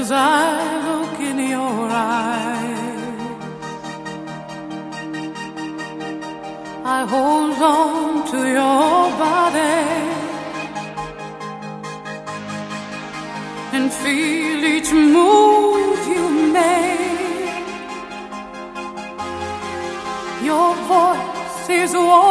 as I look in your eyes. I hold on to your body and feel each move you make. Your voice is warm